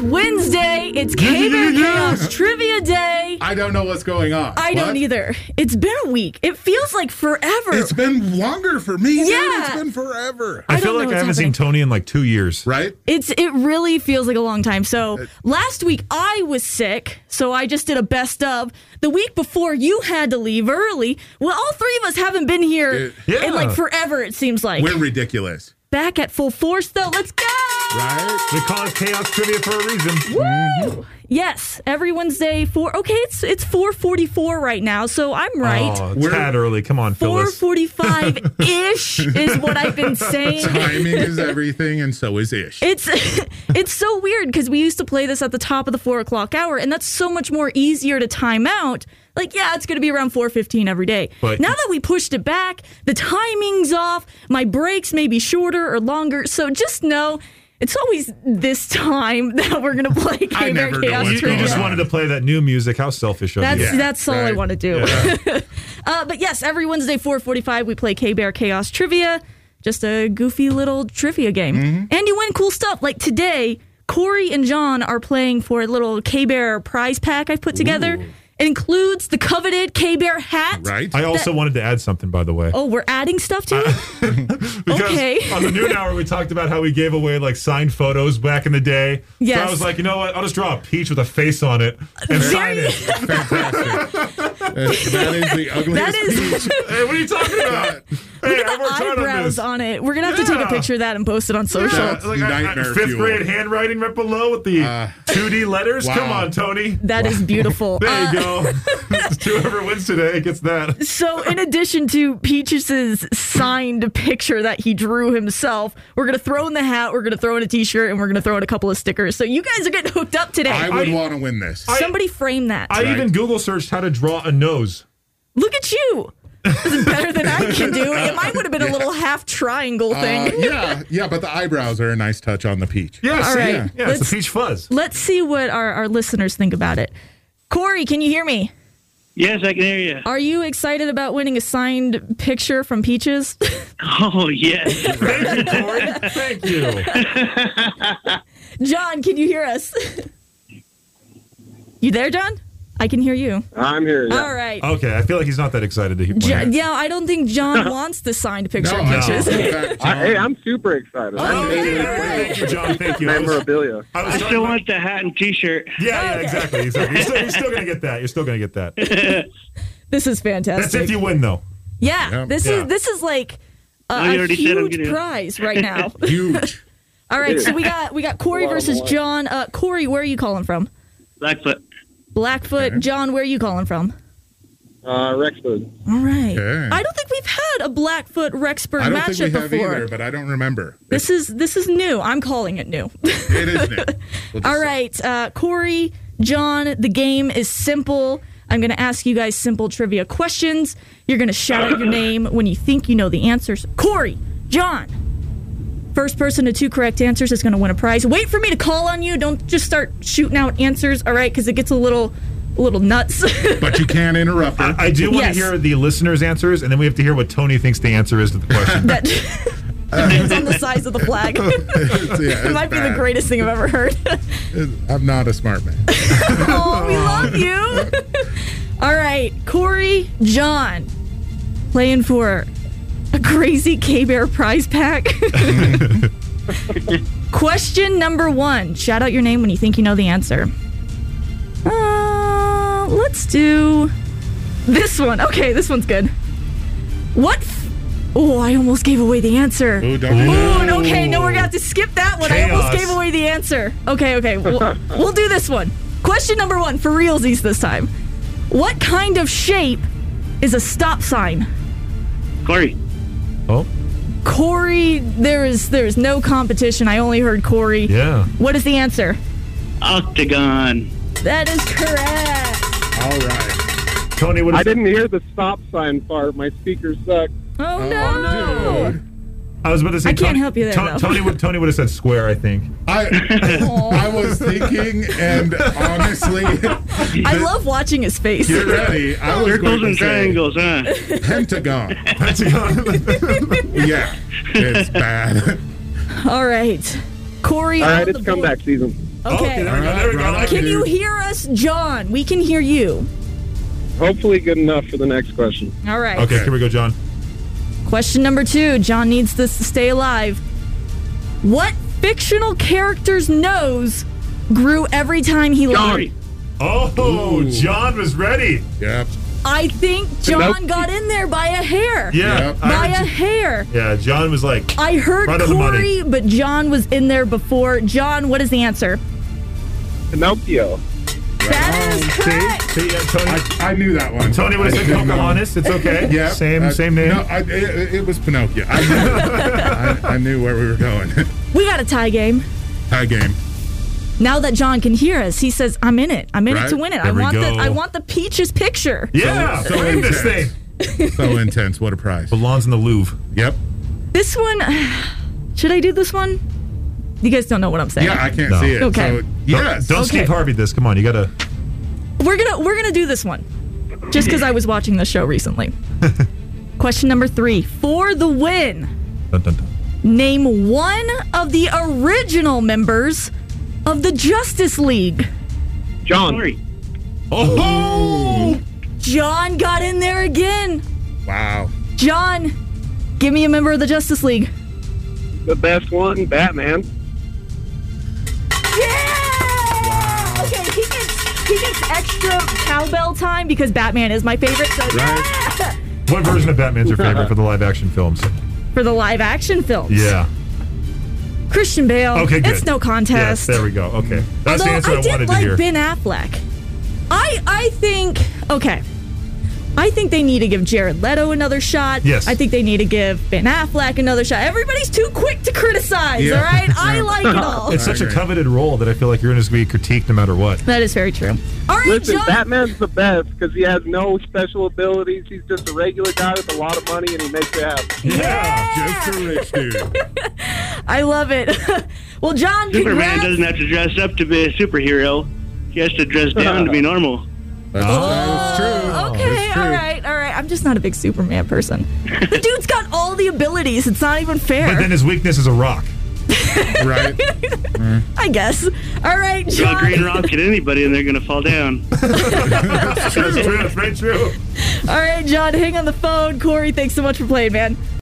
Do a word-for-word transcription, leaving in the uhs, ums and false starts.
Wednesday. It's K-Bear Chaos Trivia Day. I don't know what's going on. I what? don't either. It's been a week. It feels like forever. It's been longer for me. Dude. Yeah. It's been forever. I, I feel don't like know I haven't what's seen Tony in like two years. Right? It's It really feels like a long time. So It- last week I was sick, so I just did a best of. The week before you had to leave early. Well, all three of us haven't been here It- Yeah. in like forever, it seems like. We're ridiculous. Back at full force, though. Let's go! Right? We call it Chaos Trivia for a reason. Woo! Yes, every Wednesday four. Okay, it's it's four forty-four right now, so I'm right. Oh, We're- tad early. Come on, four Phyllis. forty-five ish is what I've been saying. Timing is everything, and so is ish. It's it's so weird because we used to play this at the top of the four o'clock hour, and that's so much more easier to time out. Like, yeah, it's going to be around four fifteen every day. But- now that we pushed it back, the timing's off. My breaks may be shorter or longer, so just know it's always this time that we're going to play I K-Bear never know Chaos what's You, you Trivia. just going wanted to play that new music. How selfish of That's you. Yeah, that's all I right. want to do. uh, but yes, every Wednesday, four forty-five, we play K-Bear Chaos Trivia. Just a goofy little trivia game. Mm-hmm. And you win cool stuff. Like today, Corey and John are playing for a little K-Bear prize pack I've put together. Ooh. It includes the coveted K-Bear hat. Right? I also wanted to add something, by the way. Oh, we're adding stuff to it? Because okay. on the noon hour, we talked about how we gave away like signed photos back in the day. Yes. So I was like, you know what? I'll just draw a peach with a face on it and sign Very- it. Fantastic. that is the ugliest That is- peach. Hey, what are you talking about? Hey, Look I at worked the hard on eyebrows this. on it. We're going to have to take a Yeah. picture of that and post it on social. Yeah, like, I- I- Nightmare fifth fuel. grade handwriting right below with the Uh, two D letters. wow. Come on, Tony. That is beautiful. There you Uh, go. Whoever wins today gets that. So, in addition to Peaches' signed picture that he drew himself, we're going to throw in the hat, we're going to throw in a t-shirt, and we're going to throw in a couple of stickers. So, you guys are getting hooked up today. I would I- want to win this. I- Somebody frame that. I Right. even Google searched how to draw a nose. Look at you. This is better than I can do. It might would have been a little half triangle Uh, thing. yeah, yeah, but the eyebrows are a nice touch on the peach. Yeah, All see, right. yeah, yeah it's Let's- the peach fuzz. Let's see what our, our listeners think about it. Corey, can you hear me? Yes, I can hear you. Are you excited about winning a signed picture from Peaches? Oh, yes. Thank you, Corey. Thank you. John, can you hear us? You there, John? I can hear you. I'm here. Yeah. All right. Okay, I feel like he's not that excited to win. Jo- it. yeah, I don't think John wants the signed picture No, of no. Peaches. In fact, I, John- hey, I'm super excited. Oh, I'm yeah. amazing. Thank you, John. Thank you. I was, Memorabilia. I was I talking still about- want the hat and T-shirt. Yeah, yeah, Okay. exactly. exactly. You're still, you're still gonna get that. You're still gonna get that. This is fantastic. That's if you win, though. Yeah, Yeah. this Yeah. is this is like a, Oh, you a already said I'm huge gonna- prize right now. huge. All right, so we got we got Corey A lot of versus money. John. Uh, Corey, where are you calling from? Blackfoot. Blackfoot. Okay. John, where are you calling from? Uh, Rexford. All right. Okay. I don't think we've had a Blackfoot Rexburg I don't matchup think we have before. either, but I don't remember. This is this is new. I'm calling it new. It is new. We'll just All say. right, uh, Corey, John, the game is simple. I'm going to ask you guys simple trivia questions. You're going to shout out your name when you think you know the answers. Corey, John, first person to two correct answers is going to win a prize. Wait for me to call on you. Don't just start shooting out answers, all right? Because it gets a little, a little nuts. But you can't interrupt her. I, I do want Yes. to hear the listeners' answers, and then we have to hear what Tony thinks the answer is to the question. that depends on the size of the flag. It's- yeah, It it's might be the bad. greatest thing I've ever heard. It's- I'm not a smart man. Oh, we love you. All right, Corey, John, playing for a crazy K-Bear prize pack. Question number one. Shout out your name when you think you know the answer. Uh, let's do this one. Okay, this one's good. What? F- oh, I almost gave away the answer. Ooh, don't do that. Ooh, okay, no, we're gonna have to skip that one. I almost Chaos. gave away the answer. Okay, okay, we'll, we'll do this one. Question number one for realsies this time. What kind of shape is a stop sign? Corey. Oh, Corey, there is there is no competition. I only heard Corey. yeah. What is the answer? Octagon. That is correct. All right. Tony, what is I didn't hear the stop sign part. My speakers suck. Oh, Oh, no. dude. I was about to say. I can't Tony, help you there, To- though. Tony would Tony would have said square. I think. I I was thinking, and honestly, I love watching his face. get ready. I was Circles going to and say triangles, huh? pentagon. Pentagon. Yeah, it's bad. All right. Corey, All on right, the it's board- comeback season. Okay. there we go. There we go. I like Can it. you hear us, John? We can hear you. Hopefully good enough for the next question. All right. Okay, here we go, John. Question number two. John needs this to stay alive. What fictional character's nose grew every time he Corey. laughed? Oh, Ooh. John was ready. Yep. I think John Pinocchio. got in there by a hair. Yeah. Yep. I By heard a you- hair. yeah, John was like, I heard Right on the money. Corey, but John was in there before. John, what is the answer? Pinocchio. That is correct. see, see, yeah, Tony. I, I knew that one. Tony would have I said didn't know. Pocahontas. It's okay. Yeah. Same, uh, same name. No, I, it, it was Pinocchio. I knew, I, I knew where we were going. We got a tie game. Tie game. Now that John can hear us, he says, "I'm in it. I'm in it Right. to win it. There I we want the go. I want the Peaches picture." Yeah, So- so frame this intense. thing. So intense. What a prize. Belongs in the Louvre. Yep. This one, should I do this one? You guys don't know what I'm saying. Yeah, I can't No. see it. Okay. So, yes. Don't, don't Okay. Steve Harvey this. Come on, you gotta. We're gonna we're gonna do this one, just because I was watching the show recently. Question number three for the win. Dun, dun, dun. Name one of the original members of the Justice League. John. Corey. Oh, John got in there again. Wow. John, give me a member of the Justice League. The best one, Batman. Yeah! Okay, he gets he gets extra cowbell time because Batman is my favorite. So yeah! what version of Batman's your favorite for the live action films? For the live action films. Yeah. Christian Bale. Okay, good. It's no contest. Yes, there we go. Okay, that's the Although answer I I, did wanted like to hear. Ben Affleck. I I think okay. I think they need to give Jared Leto another shot. Yes. I think they need to give Ben Affleck another shot. Everybody's too quick to criticize, Yeah. all right? I Yeah. like it all. It's I such a agree. coveted role that I feel like you're going to be critiqued no matter what. That is very true. All right, Listen, John. Batman's the best because he has no special abilities. He's just a regular guy with a lot of money, and he makes it happen. Yeah. Just a rich dude. I love it. Well, John, Superman congrats. doesn't have to dress up to be a superhero. He has to dress down to be normal. That's, that's true. Oh, Okay, That's true. all right, all right. I'm just not a big Superman person. The dude's got all the abilities. It's not even fair. But then his weakness is a rock. Right. I guess. All right, Throw a John. green rock at anybody and they're going to fall down. That's true. That's very true. All right, John, hang on the phone. Corey, thanks so much for playing, man.